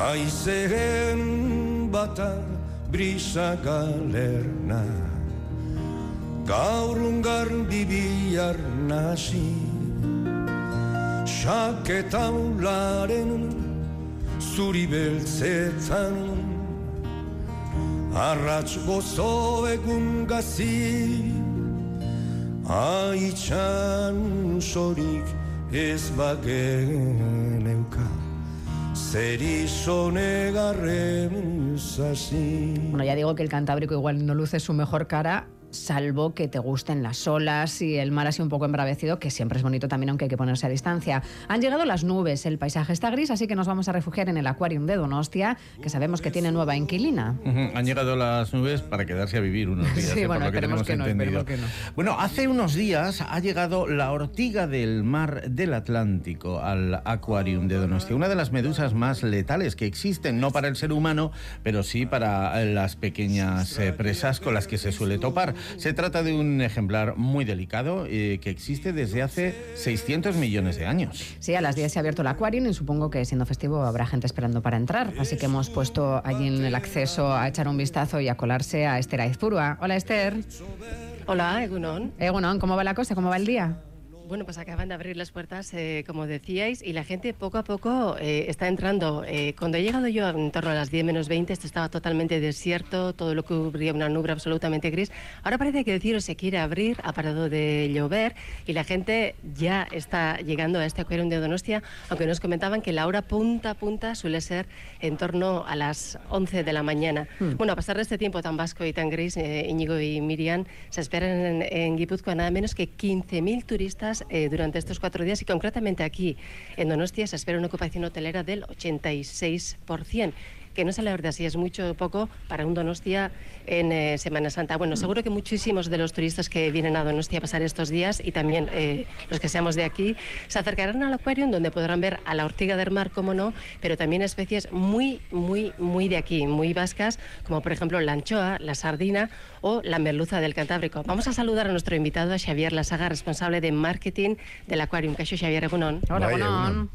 Haizeen bata brisa galerna, gaur ungar bihar nasi, saketaularen zuri beltzetan, arrats gozo egun gazi, haitxan sorik ez bageneuka. Bueno, ya digo que el Cantábrico igual no luce su mejor cara, salvo que te gusten las olas y el mar así un poco embravecido, que siempre es bonito también, aunque hay que ponerse a distancia. Han llegado las nubes, el paisaje está gris, así que nos vamos a refugiar en el Aquarium de Donostia, que sabemos que tiene nueva inquilina. Han llegado las nubes para quedarse a vivir unos días. Sí, bueno, esperemos que no. Bueno, hace unos días ha llegado la ortiga del mar del Atlántico al Aquarium de Donostia, una de las medusas más letales que existen, no para el ser humano, pero sí para las pequeñas presas con las que se suele topar. Se trata de un ejemplar muy delicado que existe desde hace 600 millones de años. Sí, a las 10 se ha abierto el Aquarium y supongo que siendo festivo habrá gente esperando para entrar. Así que hemos puesto allí en el acceso a echar un vistazo y a colarse a Esther Aizpurua. Hola, Esther. Hola, Egunon. Egunon, ¿cómo va la cosa? ¿Cómo va el día? Bueno, pues acaban de abrir las puertas, como decíais, y la gente poco a poco está entrando. Cuando he llegado yo en torno a las 10 menos 20, esto estaba totalmente desierto, todo lo cubría una nube absolutamente gris. Ahora parece que el cielo se quiere abrir, ha parado de llover y la gente ya está llegando a este Aquarium de Donostia, aunque nos comentaban que la hora punta a punta suele ser en torno a las 11 de la mañana. Bueno, a pesar de este tiempo tan vasco y tan gris, Íñigo y Miriam, se esperan en Guipúzcoa nada menos que 15.000 turistas durante estos 4 días y concretamente aquí en Donostia se espera una ocupación hotelera del 86%. Que no sé la verdad si es mucho o poco para un Donostia en Semana Santa. Bueno, seguro que muchísimos de los turistas que vienen a Donostia a pasar estos días y también los que seamos de aquí se acercarán al Aquarium donde podrán ver a la ortiga del mar, como no, pero también especies muy de aquí, muy vascas, como por ejemplo la anchoa, la sardina o la merluza del Cantábrico. Vamos a saludar a nuestro invitado, a Xavier Lasaga, responsable de marketing del Aquarium. Caixo, Xavier, egunon. Hola, egunon.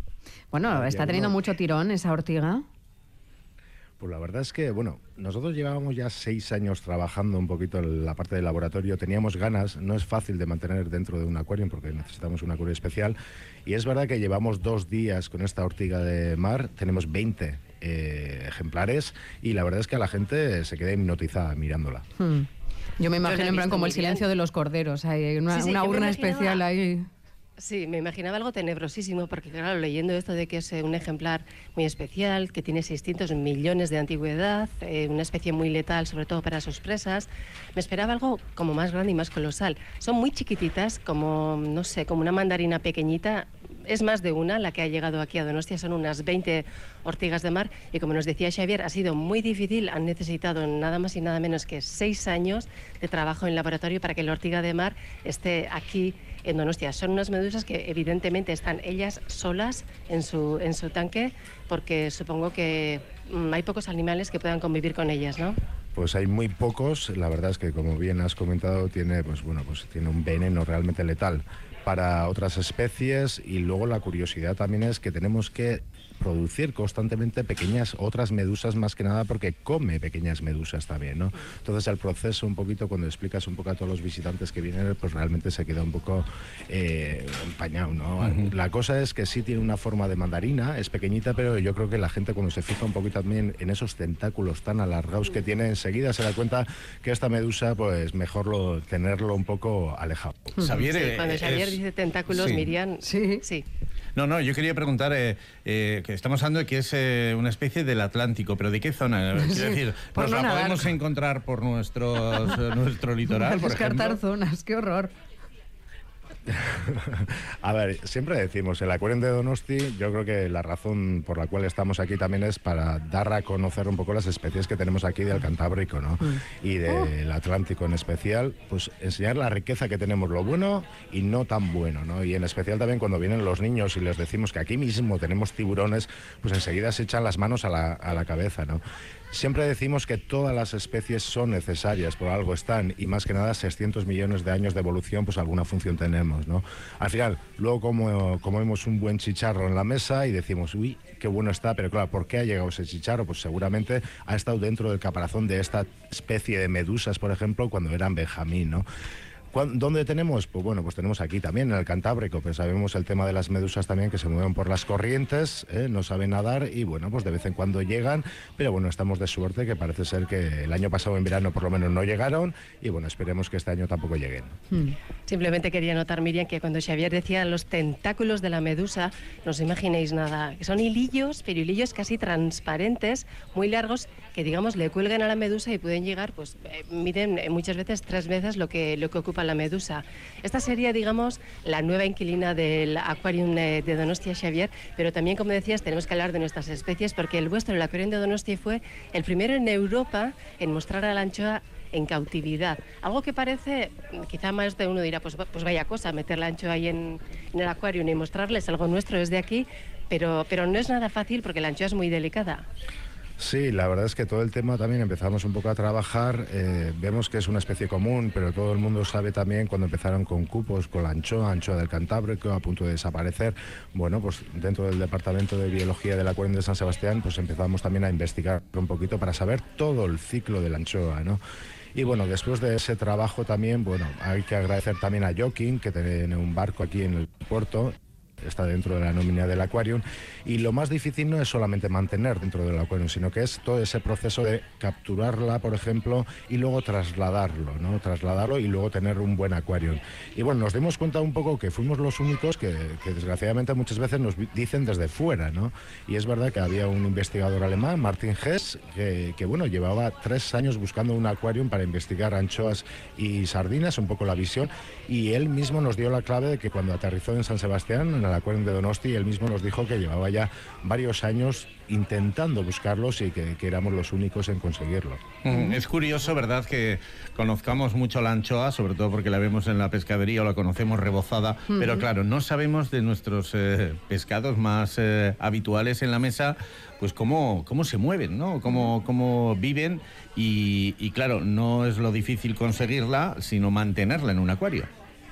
Bueno, está teniendo mucho tirón esa ortiga. Pues la verdad es que, bueno, nosotros llevábamos ya 6 años trabajando un poquito en la parte de laboratorio, teníamos ganas, no es fácil de mantener dentro de un acuario porque necesitamos un acuario especial, y es verdad que llevamos 2 días con esta ortiga de mar, tenemos 20 ejemplares, y la verdad es que a la gente se queda hipnotizada mirándola. Yo me imagino en plan como el silencio de los corderos, hay una urna especial ahí. Sí, me imaginaba algo tenebrosísimo, porque claro, leyendo esto de que es un ejemplar muy especial, que tiene 600 millones de antigüedad, una especie muy letal, sobre todo para sus presas, me esperaba algo como más grande y más colosal. Son muy chiquititas, como, no sé, como una mandarina pequeñita. Es más de una la que ha llegado aquí a Donostia, son unas 20 ortigas de mar, y como nos decía Xavier, ha sido muy difícil, han necesitado nada más y nada menos que 6 años de trabajo en laboratorio para que la ortiga de mar esté aquí en Donostia. Son unas medusas que evidentemente están ellas solas en su tanque, porque supongo que hay pocos animales que puedan convivir con ellas, ¿no? Pues hay muy pocos, la verdad es que como bien has comentado tiene tiene un veneno realmente letal para otras especies, y luego la curiosidad también es que tenemos que producir constantemente pequeñas otras medusas, más que nada porque come pequeñas medusas también, ¿no? Entonces el proceso un poquito, cuando explicas un poco a todos los visitantes que vienen, pues realmente se queda un poco empañado, ¿no? La cosa es que sí tiene una forma de mandarina, es pequeñita, pero yo creo que la gente cuando se fija un poquito también en esos tentáculos tan alargados que tiene, enseguida se da cuenta que esta medusa, pues mejor tenerlo un poco alejado. Xavier, sí, cuando Xavier dice tentáculos, sí. Miriam, sí. No, yo quería preguntar, que estamos hablando de que es una especie del Atlántico, pero ¿de qué zona? Quiero decir, ¿nos la podemos encontrar por nuestro litoral, por ejemplo? Descartar zonas, qué horror. A ver, siempre decimos, el Aquarium de Donosti, yo creo que la razón por la cual estamos aquí también es para dar a conocer un poco las especies que tenemos aquí del Cantábrico, ¿no? Y del Atlántico en especial, pues enseñar la riqueza que tenemos, lo bueno y no tan bueno, ¿no? Y en especial también cuando vienen los niños y les decimos que aquí mismo tenemos tiburones, pues enseguida se echan las manos a la cabeza, ¿no? Siempre decimos que todas las especies son necesarias, por algo están, y más que nada 600 millones de años de evolución, pues alguna función tenemos, ¿no? Al final, luego comemos un buen chicharro en la mesa y decimos, uy, qué bueno está, pero claro, ¿por qué ha llegado ese chicharro? Pues seguramente ha estado dentro del caparazón de esta especie de medusas, por ejemplo, cuando eran benjamín, ¿no? ¿Dónde tenemos? Pues bueno, pues tenemos aquí también, en el Cantábrico, pues sabemos el tema de las medusas también, que se mueven por las corrientes, no saben nadar y bueno, pues de vez en cuando llegan, pero bueno, estamos de suerte que parece ser que el año pasado en verano por lo menos no llegaron y bueno, esperemos que este año tampoco lleguen. Simplemente quería notar, Miriam, que cuando Xavier decía los tentáculos de la medusa, no os imaginéis nada, que son hilillos, pero hilillos casi transparentes, muy largos, que digamos le cuelgan a la medusa y pueden llegar, pues miden muchas veces 3 veces lo que ocupa la medusa. Esta sería, digamos, la nueva inquilina del Aquarium de Donostia, Xavier, pero también, como decías, tenemos que hablar de nuestras especies, porque el vuestro, el Aquarium de Donostia, fue el primero en Europa en mostrar a la anchoa en cautividad. Algo que parece, quizá más de uno dirá, pues vaya cosa, meter la anchoa ahí en el Aquarium y mostrarles algo nuestro desde aquí, pero no es nada fácil porque la anchoa es muy delicada. Sí, la verdad es que todo el tema también empezamos un poco a trabajar, vemos que es una especie común, pero todo el mundo sabe también cuando empezaron con cupos, con la anchoa del Cantábrico, a punto de desaparecer. Bueno, pues dentro del Departamento de Biología del Acuario de San Sebastián, pues empezamos también a investigar un poquito para saber todo el ciclo de la anchoa, ¿no? Y bueno, después de ese trabajo también, bueno, hay que agradecer también a Joaquín, que tiene un barco aquí en el puerto, está dentro de la nómina del Aquarium, y lo más difícil no es solamente mantener dentro del Aquarium, sino que es todo ese proceso de capturarla, por ejemplo, y luego trasladarlo, ¿no? Trasladarlo y luego tener un buen Aquarium. Y bueno, nos dimos cuenta un poco que fuimos los únicos que desgraciadamente muchas veces nos dicen desde fuera, ¿no? Y es verdad que había un investigador alemán, Martin Hess, que bueno, llevaba 3 años buscando un Aquarium para investigar anchoas y sardinas, un poco la visión, y él mismo nos dio la clave de que cuando aterrizó en San Sebastián, en el Aquarium de Donosti, él mismo nos dijo que llevaba ya varios años intentando buscarlos y que éramos los únicos en conseguirlo. Es curioso, ¿verdad?, que conozcamos mucho la anchoa, sobre todo porque la vemos en la pescadería o la conocemos rebozada, pero claro, no sabemos de nuestros pescados más habituales en la mesa, pues cómo se mueven, ¿no? Cómo viven y claro, no es lo difícil conseguirla, sino mantenerla en un acuario.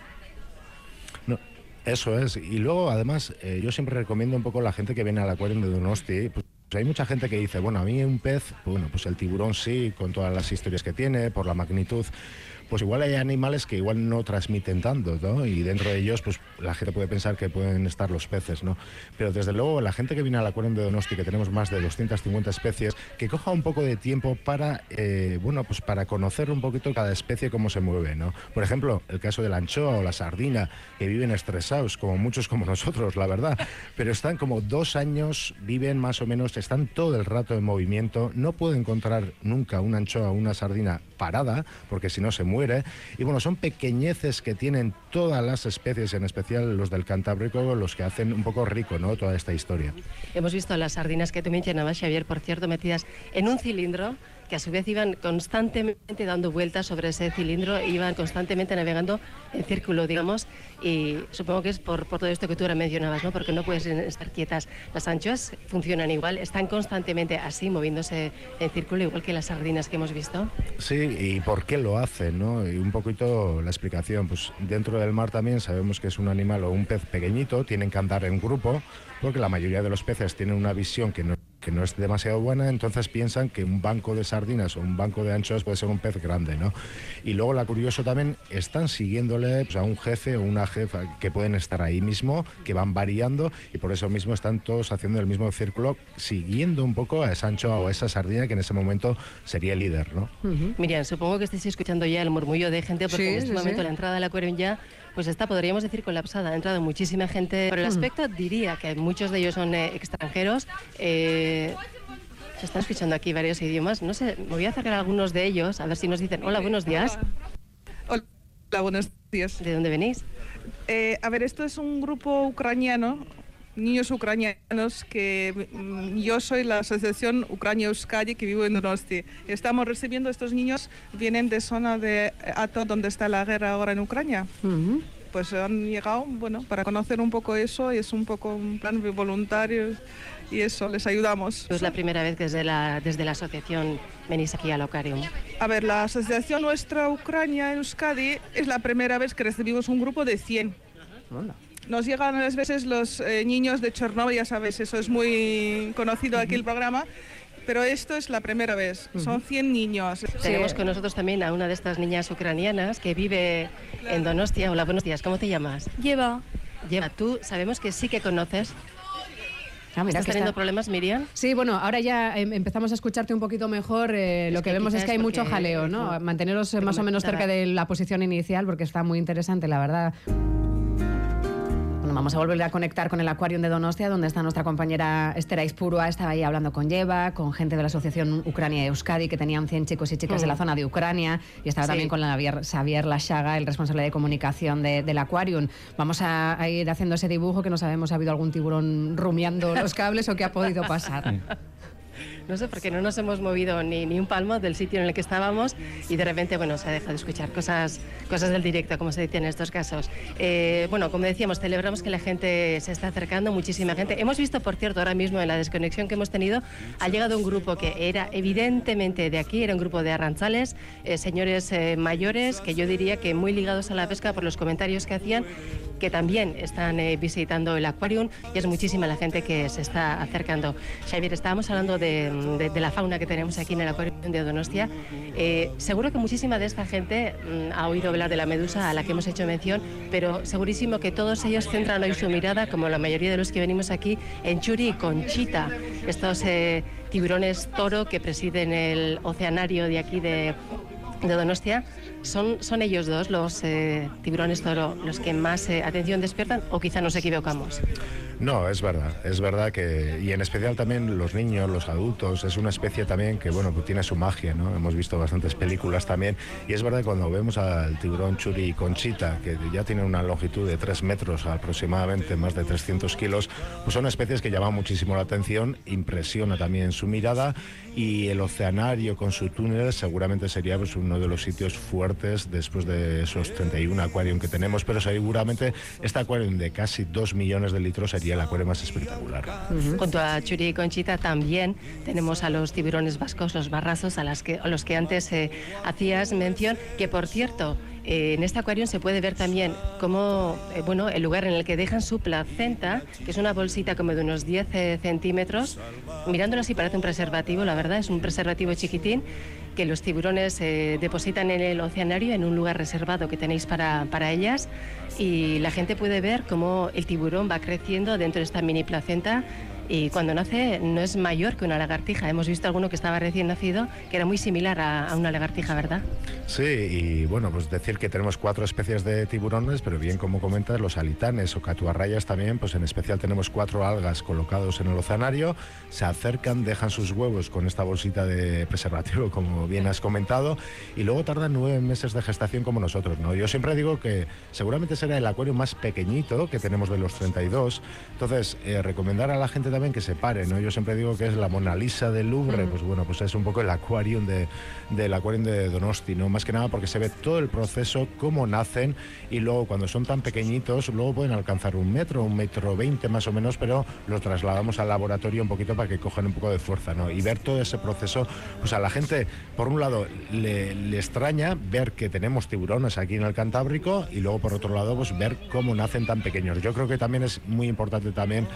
Eso es. Y luego, además, yo siempre recomiendo un poco a la gente que viene al Aquarium de Donosti. Pues hay mucha gente que dice, bueno, a mí un pez, bueno, pues el tiburón sí, con todas las historias que tiene, por la magnitud. Pues igual hay animales que igual no transmiten tanto, ¿no? Y dentro de ellos, pues la gente puede pensar que pueden estar los peces, ¿no? Pero desde luego, la gente que viene al Aquarium de Donosti, que tenemos más de 250 especies, que coja un poco de tiempo para, bueno, pues para conocer un poquito cada especie cómo se mueve, ¿no? Por ejemplo, el caso de la anchoa o la sardina, que viven estresados, como muchos como nosotros, la verdad, pero están como 2 años, viven más o menos, están todo el rato en movimiento, no puedo encontrar nunca una anchoa o una sardina parada, porque si no se muere. Y bueno, son pequeñeces que tienen todas las especies, en especial los del Cantábrico, los que hacen un poco rico, ¿no?, toda esta historia. Hemos visto las sardinas que tú mencionabas, Xavier, por cierto, metidas en un cilindro, que a su vez iban constantemente dando vueltas sobre ese cilindro, iban constantemente navegando en círculo, digamos, y supongo que es por todo esto que tú ahora mencionabas, ¿no? Porque no pueden estar quietas. Las anchoas funcionan igual, están constantemente así, moviéndose en círculo, igual que las sardinas que hemos visto. Sí, y por qué lo hacen, ¿no? Y un poquito la explicación, pues dentro del mar también sabemos que es un animal o un pez pequeñito, tienen que andar en grupo, porque la mayoría de los peces tienen una visión que no es demasiado buena, entonces piensan que un banco de sardinas o un banco de anchoas puede ser un pez grande, ¿no? Y luego, la curioso también, están siguiéndole pues, a un jefe o una jefa que pueden estar ahí mismo, que van variando, y por eso mismo están todos haciendo el mismo círculo, siguiendo un poco a esa anchoa o a esa sardina que en ese momento sería el líder, ¿no? Miriam, supongo que estáis escuchando ya el murmullo de gente, porque en este momento la entrada al Aquarium ya pues está, podríamos decir, colapsada. Ha entrado muchísima gente. Por el aspecto, diría que muchos de ellos son extranjeros. Se están escuchando aquí varios idiomas. No sé, me voy a acercar a algunos de ellos, a ver si nos dicen, hola, buenos días. Hola, buenos días. ¿De dónde venís? A ver, esto es un grupo ucraniano, niños ucranianos, que yo soy la asociación Ucrania Euskadi, que vivo en Donosti. Estamos recibiendo a estos niños, vienen de zona de Ato, donde está la guerra ahora en Ucrania. pues han llegado, bueno, para conocer un poco eso, y es un poco un plan voluntario y eso, les ayudamos. Es la primera vez que desde la asociación venís aquí al Aquarium. A ver, la asociación nuestra Ucrania en Euskadi es la primera vez que recibimos un grupo de 100. Hola. Nos llegan a veces los niños de Chernóbil, ya sabes, eso es muy conocido aquí el programa, pero esto es la primera vez, son 100 niños. Tenemos con nosotros también a una de estas niñas ucranianas que vive en Donostia. Hola, buenos días, ¿cómo te llamas? Lleva. Tú sabemos que sí que conoces. Mira, ¿Estás teniendo problemas, Miriam? Sí, bueno, ahora ya empezamos a escucharte un poquito mejor. Lo que vemos es que hay mucho jaleo, ¿no? Manteneros más o menos cerca de la posición inicial, porque está muy interesante, la verdad. Bueno, vamos a volver a conectar con el Aquarium de Donostia, donde está nuestra compañera Esther Aispurua. Estaba ahí hablando con Yeva, con gente de la Asociación Ucrania Euskadi, que tenían 100 chicos y chicas de la zona de Ucrania, y estaba también con Xavier Lashaga, el responsable de comunicación del Aquarium. Vamos a ir haciendo ese dibujo, que no sabemos si ha habido algún tiburón rumiando los cables o qué ha podido pasar. No sé, porque no nos hemos movido ni un palmo del sitio en el que estábamos, y de repente, bueno, se ha dejado de escuchar cosas del directo, como se dice en estos casos. Bueno, como decíamos, celebramos que la gente se está acercando, muchísima gente. Hemos visto, por cierto, ahora mismo en la desconexión que hemos tenido, ha llegado un grupo que era evidentemente de aquí, era un grupo de arrantzales, señores mayores, que yo diría que muy ligados a la pesca por los comentarios que hacían, que también están visitando el Aquarium, y es muchísima la gente que se está acercando. Xavier, estábamos hablando de la fauna que tenemos aquí en el Aquarium de Donostia. Seguro que muchísima de esta gente ha oído hablar de la medusa a la que hemos hecho mención, pero segurísimo que todos ellos centran hoy su mirada, como la mayoría de los que venimos aquí, en Churi y Conchita, estos tiburones toro que presiden el oceanario de aquí de Donostia. ¿Son ellos dos, los tiburones toro, los que más atención despiertan, o quizá nos equivocamos? No, es verdad que, y en especial también los niños, los adultos, es una especie también que, bueno, pues tiene su magia, ¿no? Hemos visto bastantes películas también, y es verdad que cuando vemos al tiburón Churi y Conchita, que ya tienen una longitud de 3 metros aproximadamente, más de 300 kilos, pues son especies que llaman muchísimo la atención, impresiona también su mirada, y el oceanario con su túnel seguramente sería pues uno de los sitios fuertes después de esos 31 acuarium que tenemos, pero seguramente este acuarium de casi 2 millones de litros sería el acuario más espectacular. Junto a Churi y Conchita también tenemos a los tiburones vascos, los barrazos, a los que antes hacías mención, que por cierto, en este acuario se puede ver también cómo, bueno, el lugar en el que dejan su placenta, que es una bolsita como de unos 10 centímetros. Mirándolo así parece un preservativo, la verdad, es un preservativo chiquitín que los tiburones depositan en el oceanario, en un lugar reservado que tenéis para ellas, y la gente puede ver cómo el tiburón va creciendo dentro de esta mini placenta, y cuando nace no es mayor que una lagartija. Hemos visto alguno que estaba recién nacido, que era muy similar a una lagartija, ¿verdad? Sí, y bueno, pues decir que tenemos 4 especies de tiburones, pero bien, como comentas, los alitanes o catuarrayas también, pues en especial tenemos 4 algas colocados en el oceanario, se acercan, dejan sus huevos con esta bolsita de preservativo, como bien has comentado, y luego tardan 9 meses de gestación como nosotros, ¿no? Yo siempre digo que seguramente será el acuario más pequeñito que tenemos de los 32, entonces recomendar a la gente también que se pare, ¿no? Yo siempre digo que es la Mona Lisa del Louvre, pues bueno, pues es un poco el Aquarium del Aquarium de Donosti, ¿no? Más que nada porque se ve todo el proceso, cómo nacen, y luego cuando son tan pequeñitos, luego pueden alcanzar 1 metro, 1,20 metros más o menos, pero los trasladamos al laboratorio un poquito para que cojan un poco de fuerza, ¿no? Y ver todo ese proceso, pues a la gente, por un lado, le extraña ver que tenemos tiburones aquí en el Cantábrico, y luego por otro lado, pues ver cómo nacen tan pequeños. Yo creo que también es muy importante también,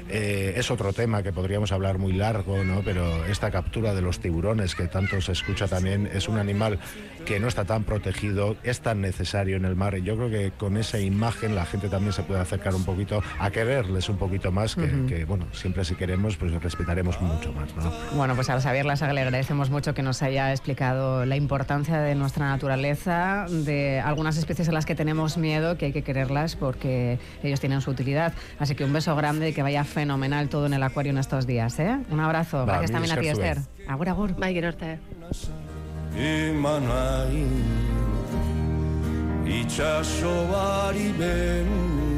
es otro tema que podríamos hablar muy largo, ¿no? Pero esta captura de los tiburones, que tanto se escucha también, es un animal que no está tan protegido, es tan necesario en el mar, y yo creo que con esa imagen la gente también se puede acercar un poquito a quererles un poquito más, que bueno, siempre si queremos, pues respetaremos mucho más, ¿no? Bueno, pues a Xavier Lashaga le agradecemos mucho que nos haya explicado la importancia de nuestra naturaleza, de algunas especies a las que tenemos miedo, que hay que quererlas porque ellos tienen su utilidad. Así que un beso grande y que vaya fenomenal todo en el acuario en estos días, ¿eh? Un abrazo. Gracias también a ti, Esther. Agur, agur. Bai, gerorte. Itxaso bari ben